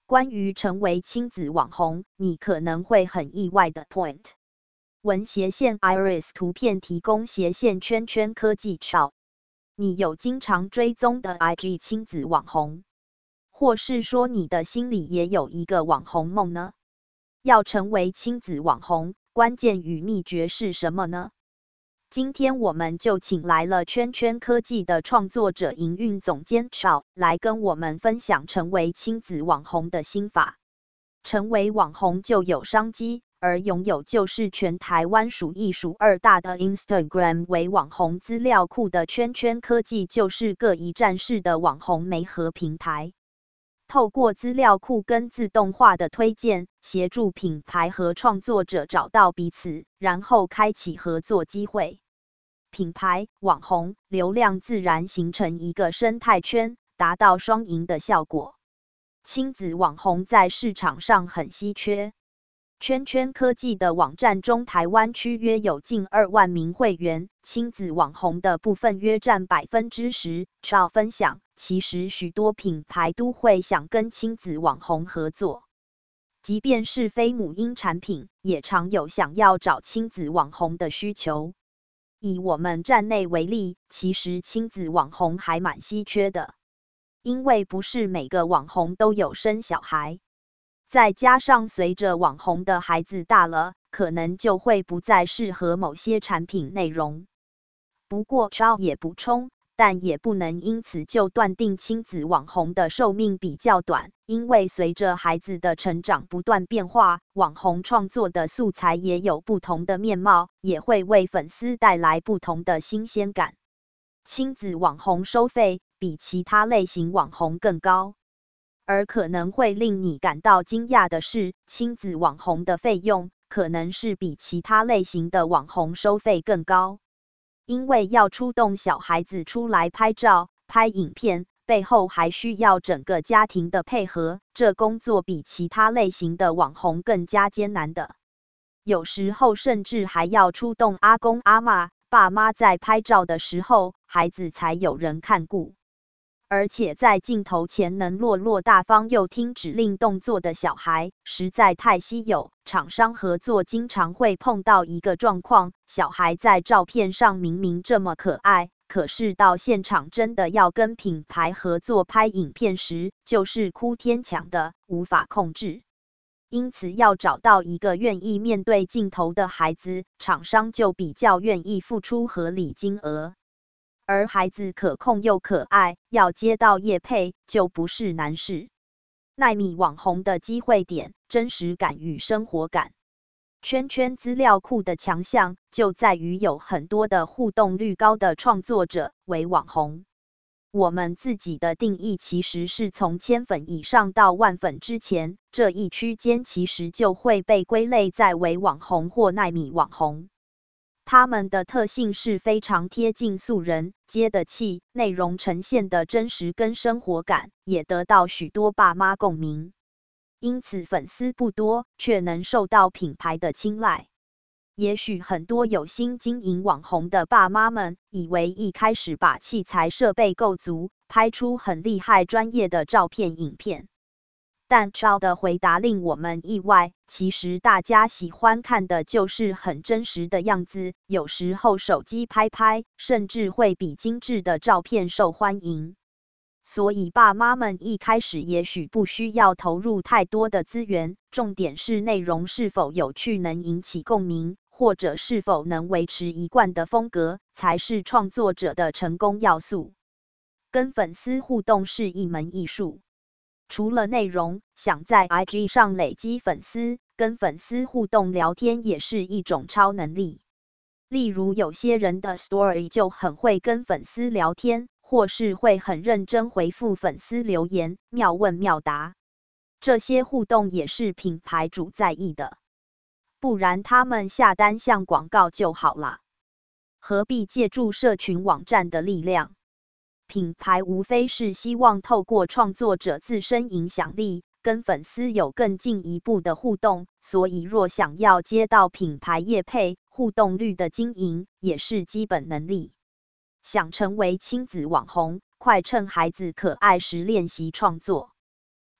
关于成为亲子网红，你可能会很意外的 point。文斜线 Iris 图片提供斜线圈圈科技潮。你有经常追踪的 IG 亲子网红，或是说你的心里也有一个网红梦呢？要成为亲子网红，关键与秘诀是什么呢？今天我们就请来了圈圈科技的创作者营运总监 Chao 来跟我们分享成为亲子网红的心法。成为网红就有商机，而拥有就是全台湾数一数二大的 Instagram 为网红资料库的圈圈科技就是个一站式的网红媒合平台。透过资料库跟自动化的推荐，协助品牌和创作者找到彼此，然后开启合作机会。品牌、网红、流量自然形成一个生态圈，达到双赢的效果。亲子网红在市场上很稀缺。圈圈科技的网站中，台湾区约有近2万名会员，亲子网红的部分约占10%。Chao 分享，其实许多品牌都会想跟亲子网红合作，即便是非母婴产品，也常有想要找亲子网红的需求。以我们站内为例，其实亲子网红还蛮稀缺的，因为不是每个网红都有生小孩。再加上随着网红的孩子大了，可能就会不再适合某些产品内容。不过 Chao 也补充，但也不能因此就断定亲子网红的寿命比较短，因为随着孩子的成长不断变化，网红创作的素材也有不同的面貌，也会为粉丝带来不同的新鲜感。亲子网红收费比其他类型网红更高。而可能会令你感到惊讶的是，亲子网红的费用可能是比其他类型的网红收费更高。因为要出动小孩子出来拍照、拍影片，背后还需要整个家庭的配合，这工作比其他类型的网红更加艰难的。有时候甚至还要出动阿公阿嬷、爸妈在拍照的时候，孩子才有人看顾。而且在镜头前能落落大方又听指令动作的小孩实在太稀有，厂商合作经常会碰到一个状况，小孩在照片上明明这么可爱，可是到现场真的要跟品牌合作拍影片时，就是哭天抢的，无法控制。因此要找到一个愿意面对镜头的孩子，厂商就比较愿意付出合理金额。而孩子可控又可爱，要接到业配就不是难事。奈米网红的机会点，真实感与生活感。圈圈资料库的强项就在于有很多的互动率高的创作者为网红。我们自己的定义其实是从1000粉以上到10000粉之前，这一区间其实就会被归类在为网红或奈米网红。他们的特性是非常贴近素人，接地气，内容呈现的真实跟生活感，也得到许多爸妈共鸣。因此粉丝不多，却能受到品牌的青睐。也许很多有心经营网红的爸妈们，以为一开始把器材设备够足，拍出很厉害专业的照片影片。但 Chao 的回答令我们意外，其实大家喜欢看的就是很真实的样子，有时候手机拍拍，甚至会比精致的照片受欢迎。所以爸妈们一开始也许不需要投入太多的资源，重点是内容是否有趣，能引起共鸣，或者是否能维持一贯的风格，才是创作者的成功要素。跟粉丝互动是一门艺术。除了内容，想在 IG 上累积粉丝，跟粉丝互动聊天也是一种超能力。例如有些人的 Story 就很会跟粉丝聊天，或是会很认真回复粉丝留言，妙问妙答。这些互动也是品牌主在意的，不然他们下单像广告就好了，何必借助社群网站的力量？品牌无非是希望透过创作者自身影响力，跟粉丝有更进一步的互动，所以若想要接到品牌业配，互动率的经营也是基本能力。想成为亲子网红，快趁孩子可爱时练习创作。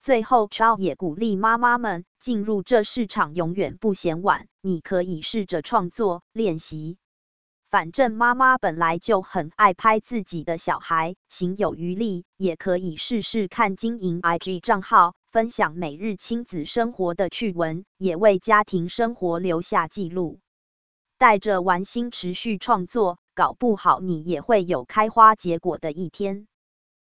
最后 Chow 也鼓励妈妈们进入这市场永远不嫌晚，你可以试着创作练习。反正妈妈本来就很爱拍自己的小孩，行有余力，也可以试试看经营 IG 账号，分享每日亲子生活的趣闻，也为家庭生活留下记录。带着玩心持续创作，搞不好你也会有开花结果的一天。